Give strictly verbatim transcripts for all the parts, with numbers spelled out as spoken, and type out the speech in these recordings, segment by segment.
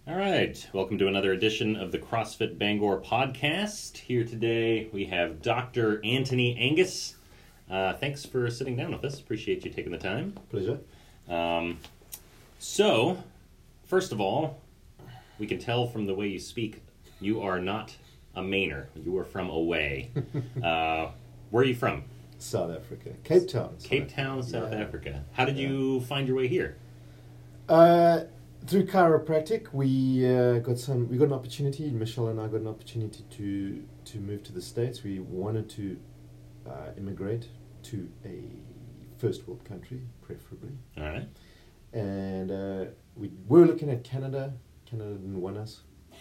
All right, welcome to another edition of the CrossFit Bangor podcast. Here today we have Doctor Anthony Angus. Uh, thanks for sitting down with us. Appreciate you taking the time. Pleasure. Um, so, first of all, we can tell from the way you speak, you are not a Mainer. You are from away. uh, where are you from? South Africa. Cape Town. Cape Town, South yeah. Africa. How did yeah. you find your way here? Uh, through chiropractic, we uh, got some. We got an opportunity. Michelle and I got an opportunity to to move to the States. We wanted to uh, immigrate to a first world country, preferably. All right. And uh, we were looking at Canada. Canada didn't want us.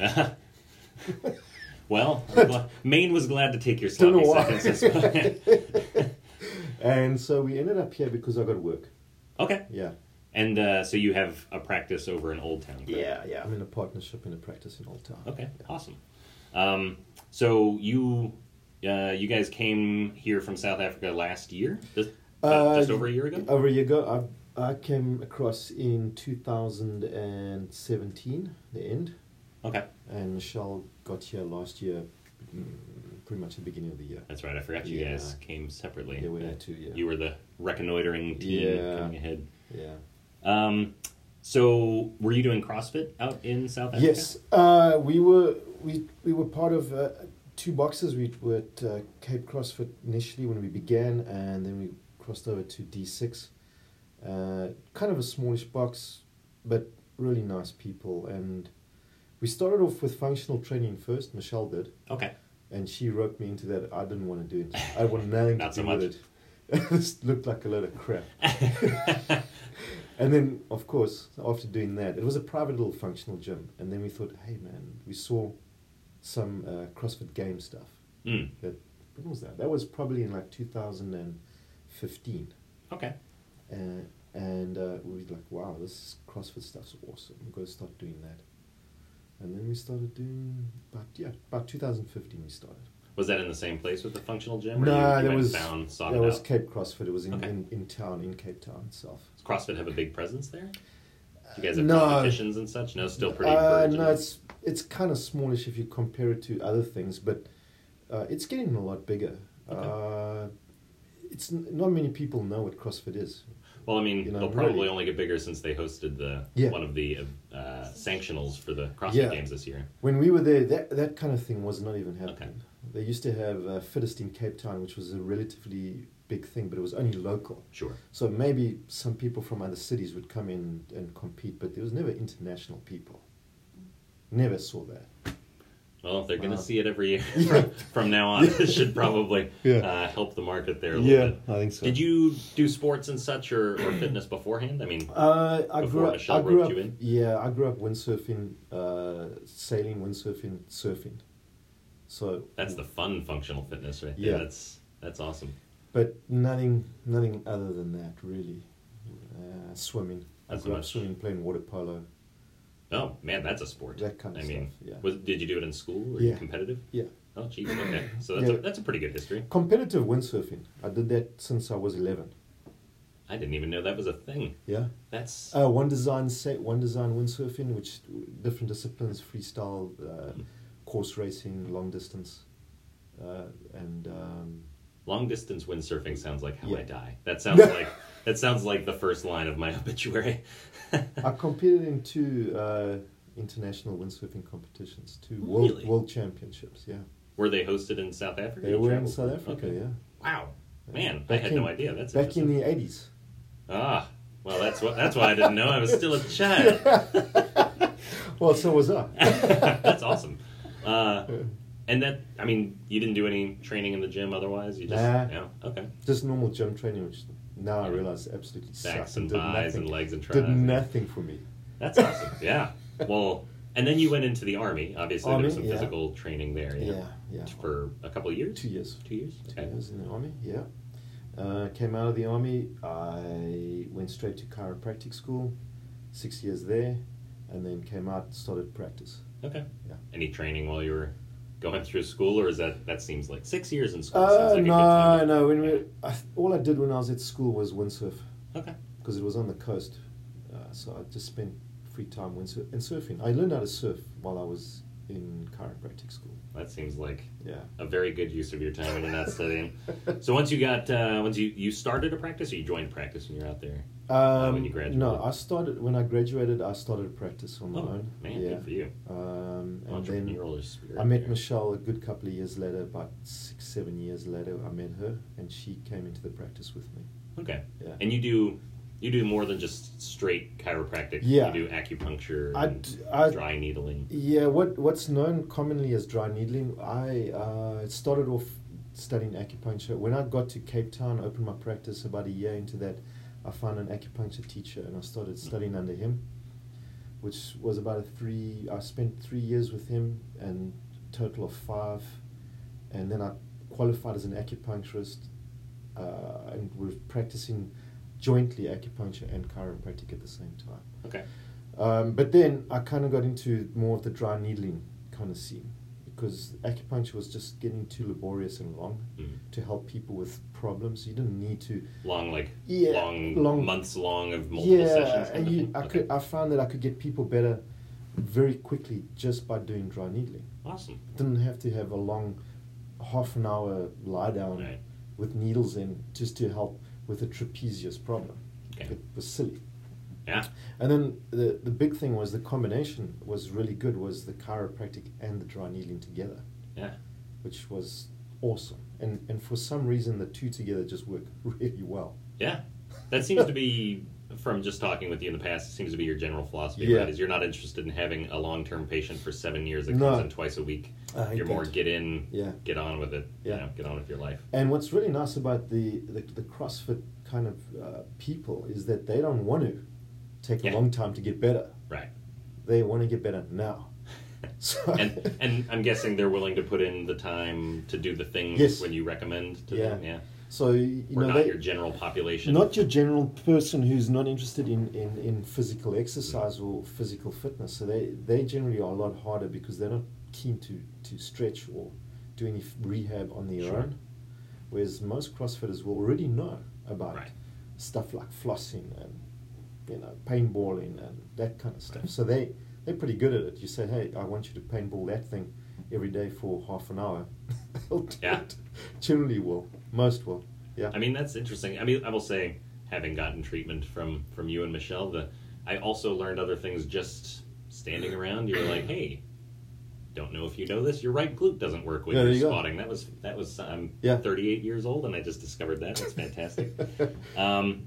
Well, Maine was glad to take your Don't sloppy know seconds. And so we ended up here because I got work. Okay. Yeah. And uh, so you have a practice over in Old Town, correct? Yeah, yeah. I'm in a partnership in a practice in Old Town. Okay, Yeah. awesome. Um, so you uh, you guys came here from South Africa last year? Just, uh, Uh, just over a year ago? Over a year ago. I, I came across in two thousand seventeen, the end. Okay. And Michelle got here last year, mm, pretty much the beginning of the year. That's right, I forgot you Yeah. guys came separately. Yeah, we had to, yeah. You were the reconnoitering team Yeah. coming ahead. Yeah. Um, so were you doing CrossFit out in South Africa? Yes, uh, we were we we were part of uh, two boxes. We were at uh, Cape CrossFit initially when we began, and then we crossed over to D six. Uh, kind of a smallish box, but really nice people. And we started off with functional training first. Michelle did, Okay. and she roped me into that. I didn't want to do it. I wanted nothing Not to so do much. with it. It looked like a load of crap. And then, of course, after doing that, it was a private little functional gym. And then we thought, hey, man, we saw some uh, CrossFit game stuff. Mm. That When was that? That was probably in like two thousand fifteen. Okay. Uh, and uh, we were like, wow, this CrossFit stuff's awesome. We've got to start doing that. And then we started doing, about, yeah, about two thousand fifteen we started. Was that in the same place with the functional gym? Or No, you, you that went was, and found, sought that it was out? Cape CrossFit. It was in, Okay. in, in town, in Cape Town itself. Does CrossFit have a big presence there? Do you guys have No. competitions and such? No, still pretty Uh, virgin. no, it's it's kind of smallish if you compare it to other things, but uh, it's getting a lot bigger. Okay. Uh, it's n- not many people know what CrossFit is. Well, I mean, You know, they'll probably really. only get bigger since they hosted the Yeah. one of the uh, sanctionals for the CrossFit Yeah. Games this year. When we were there, that that kind of thing was not even happening. Okay. They used to have uh, Fittest in Cape Town, which was a relatively big thing, but it was only local. Sure. So maybe some people from other cities would come in and compete, but there was never international people. Never saw that. Well, if they're going to Wow. see it every year Yeah. from, from now on, it should probably Yeah. uh, help the market there a little bit. I think so. Did you do sports and such or, or fitness beforehand? I mean, Uh, I Before grew up. Michelle I grew roped up. you in? Yeah, I grew up windsurfing, uh, sailing, windsurfing, surfing. So that's the fun functional fitness right there. Yeah. That's that's awesome. but nothing, nothing other than that really. Uh, swimming. Not I so grew up much. swimming, playing water polo. Oh, man, that's a sport. That kind of I stuff. mean, Yeah. was, did you do it in school? Were Yeah. you competitive? Yeah. Oh, geez. Okay. So that's, Yeah. a, that's a pretty good history. Competitive windsurfing. I did that since I was eleven. I didn't even know that was a thing. Yeah. That's... Uh, one design, sa- one design windsurfing, which different disciplines: freestyle, uh, Mm. course racing, long distance, uh, and. Um, Long distance windsurfing sounds like how Yeah. I die. That sounds like that sounds like the first line of my obituary. I competed in two uh, international windsurfing competitions, two Really? world world championships. Yeah, Were they hosted in South Africa? they You were in traveled? South Africa. Okay. Yeah, Wow, man, I Back had in- no idea. That's back in interesting. the eighties. Ah, well, that's what that's why I didn't know. I was still a child. Well, so was I. That's awesome. Uh, and that, I mean, you didn't do any training in the gym otherwise. You just, Nah. yeah, okay. Just normal gym training, which now I realize absolutely Backs sucked and did buys nothing. and legs and Did tries. nothing for me. That's awesome. Yeah. Well, and then you went into the army. Obviously, there was some Army, yeah. physical training there. Yeah. Yeah, yeah. For a couple of years. Two years. Two years. Two Okay. years in the army. Yeah. Uh, came out of the army. I went straight to chiropractic school. Six years there, and then came out, started practice. Okay. Yeah. Any training while you were going through school, or is that that seems like six years in school? Uh, seems like a good no, time. no. When we, I, all I did when I was at school was windsurf Okay. because it was on the coast. Uh, so I just spent free time when sur- and surfing. I learned how to surf while I was in chiropractic school. That seems like Yeah. a very good use of your time when you're not studying. So once you got, uh, once you, you started a practice, or you joined practice when you're out there? Um, when you graduated? No, I started when I graduated. I started a practice on my Oh, own. man, yeah. good for you. Um, and then Entrepreneurial spirit I met there. Michelle a good couple of years later. About six, seven years later, I met her, and she came into the practice with me. Okay. Yeah. And you do you do more than just straight chiropractic. Yeah. You do acupuncture I and d- I- dry needling. Yeah, what what's known commonly as dry needling. I uh, started off studying acupuncture. When I got to Cape Town, opened my practice about a year into that, I found an acupuncture teacher and I started studying under him, which was about a three. I spent three years with him and total of five, and then I qualified as an acupuncturist, uh, and was practicing jointly acupuncture and chiropractic at the same time. Okay. Um, but then I kind of got into more of the dry needling kind of scene because acupuncture was just getting too laborious and long Mm. to help people with problems. You didn't need to. Long, like Yeah, long, long- months long of multiple yeah, sessions. kind and of you, thing? I Okay. could. I found that I could get people better very quickly just by doing dry needling. Awesome. Didn't have to have a long, half an hour lie down Right. with needles in just to help with a trapezius problem. Okay. It was silly. Yeah. And then the the big thing was the combination was really good was the chiropractic and the dry needling together, Yeah. which was awesome. And and for some reason the two together just work really well. Yeah. That seems to be, from just talking with you in the past, it seems to be your general philosophy, Yeah. right? Is you're not interested in having a long-term patient for seven years that No. comes in twice a week. I hate You're more that. get in, Yeah. get on with it, Yeah. you know, get on with your life. And what's really nice about the the, the CrossFit kind of uh, people is that they don't want to take Yeah. a long time to get better. Right. They want to get better now. So and and I'm guessing they're willing to put in the time to do the things Yes. when you recommend to Yeah. them. Yeah. so you Or know not they, your general population. not your general person who's not interested in, in, in physical exercise or physical fitness. So they, they generally are a lot harder because they're not keen to, to stretch or do any f- rehab on their Sure. own. Whereas most CrossFitters will already know about Right. stuff like flossing and you know paintballing and that kind of stuff. Right. So they, they're pretty good at it. You say, hey, I want you to paintball that thing every day for half an hour. They'll do Yeah. it. Generally will. Most will. Yeah. I mean, that's interesting. I mean, I will say, having gotten treatment from, from you and Michelle, the I also learned other things just standing around. You were like, hey, don't know if you know this, your right glute doesn't work when Yeah, there you're you go. squatting. That was, that was I'm Yeah. thirty-eight years old, and I just discovered that. That's fantastic. um,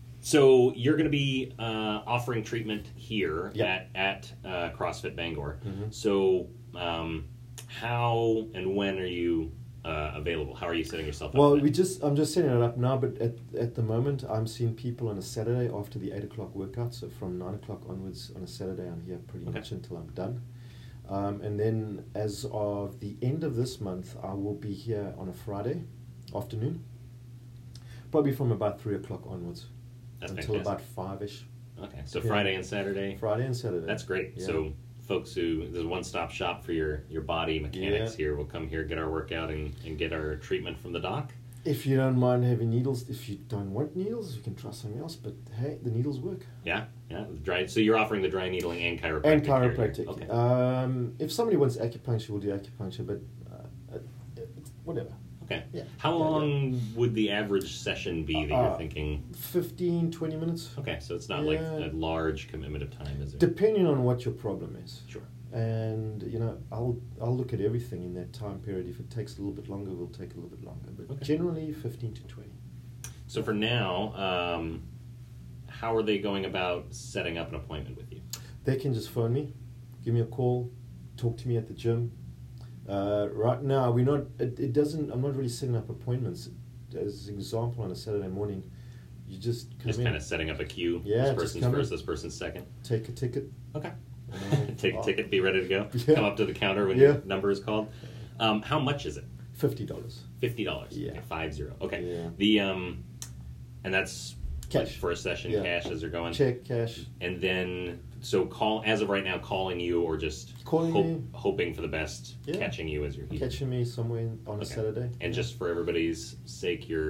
so you're going to be uh, offering treatment here Yep. at, at uh, CrossFit Bangor. Mhm. So um, how and when are you uh, available? How are you setting yourself up? Well, for that? we just I'm just setting it up now, but at at the moment I'm seeing people on a Saturday after the eight o'clock workout. So from nine o'clock onwards on a Saturday, I'm here pretty Okay. much until I'm done. Um, and then as of the end of this month, I will be here on a Friday afternoon, probably from about three o'clock onwards That's until fantastic. about five ish. Okay, so Yeah. Friday and Saturday. Friday and Saturday. That's great. Yeah. So folks who there's a one-stop shop for your your body mechanics Yeah. here will come here, get our workout, and, and get our treatment from the doc. If you don't mind having needles, if you don't want needles, you can try something else. But hey, the needles work. Yeah, yeah. the Dry. So you're offering the dry needling and chiropractic. And here. chiropractic. Okay. Um, if somebody wants acupuncture, we'll do acupuncture, but uh, uh, it's whatever. okay. Yeah. How Yeah, long would the average session be that you're Uh, thinking? fifteen, twenty minutes, Okay, so it's not yeah. like a large commitment of time, is it? depending on what your problem is. Sure. And you know, I'll I'll look at everything in that time period. If it takes a little bit longer, we'll take a little bit longer. But Okay. generally, fifteen to twenty. So for now, um, how are they going about setting up an appointment with you? They can just phone me, give me a call, talk to me at the gym. Uh, right now, we're not. It, it doesn't. I'm not really setting up appointments. As an example, on a Saturday morning, you just come Just in, kind of setting up a queue. Yeah, This just person's come in. first, this person's second. take a ticket. Okay. and Take a I'll- ticket, be ready to go. Yeah. Come up to the counter when Yeah. your number is called. Um, how much is it? Fifty dollars. Fifty dollars. Yeah. Okay, five zero. Okay. Yeah. The um, and that's Cash. like, for a session, Yeah. cash as they're going. Check, cash. And then so call as of right now, calling you or just Calling hope, me. hoping for the best, Yeah. catching you as you're here. Catching me somewhere on a Okay. Saturday. And just for everybody's sake, your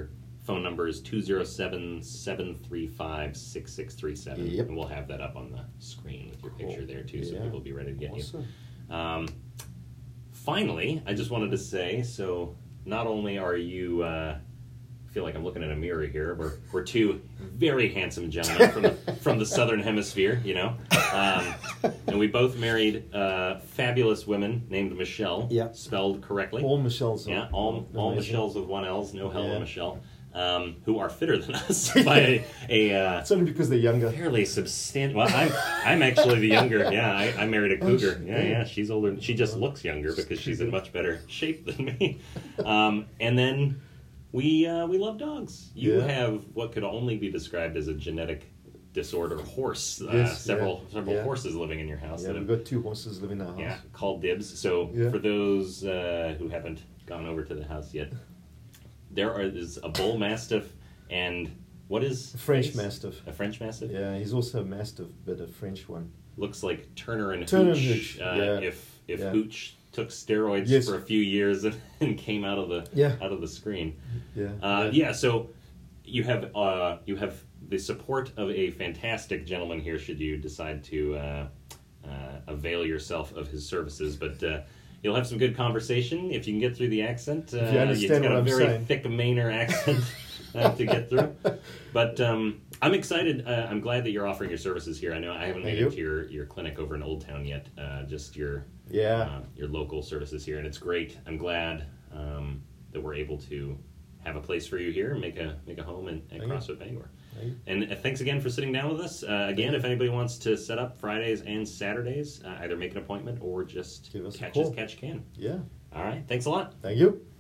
phone number is two zero seven, seven three five, six six three seven. Yep. And we'll have that up on the screen with your Cool. picture there, too, so Yeah. people will be ready to get Awesome. you. Um, finally, I just wanted to say, so not only are you... Uh, I feel like I'm looking in a mirror here. We're we're two very handsome gentlemen from the, from the Southern Hemisphere, you know, um, and we both married uh, fabulous women named Michelle, Yeah. spelled correctly. All Michelle's. Yeah, are all all amazing. Michelles with one L's, no Hella Yeah. Michelle, um, who are fitter than us by a, a uh, It's only because they're younger. fairly substantial. Well, I'm I'm actually the younger. Yeah, I, I married a Oh, cougar. she- Yeah, yeah, she's older. She just looks younger because she's in much better shape than me. Um, and then. We uh, we love dogs. You Yeah. have what could only be described as a genetic disorder horse. Uh, Yes, several yeah, several yeah. horses living in your house. Yeah, that we've have, got two horses living in our house. yeah, called dibs. So Yeah. for those uh, who haven't gone over to the house yet, there are is a bull mastiff and what is A French Face? Mastiff. A French mastiff. Yeah, he's also a Mastiff, but a French one. Looks like Turner and Turner and Hooch. Hooch, Uh, yeah. If if Yeah. Hooch took steroids Yes. for a few years and, and came out of the Yeah. out of the screen. Yeah. Uh, yeah, so you have uh, you have the support of a fantastic gentleman here. Should you decide to uh, uh, avail yourself of his services, but uh, you'll have some good conversation if you can get through the accent. Uh, If you understand it's got what a I'm very saying. thick Mainer accent uh, to get through. But um, I'm excited. Uh, I'm glad that you're offering your services here. I know I haven't Thank made you. it to your, your clinic over in Old Town yet. Uh, just your Yeah. uh, your local services here, and it's great. I'm glad um, that we're able to have a place for you here and make a make a home in, at Thank you. CrossFit Bangor. Thank you. And uh, thanks again for sitting down with us. Uh, again, if anybody wants to set up Fridays and Saturdays, uh, either make an appointment or just Give us a catch call. as catch can. Yeah. All right, thanks a lot. Thank you.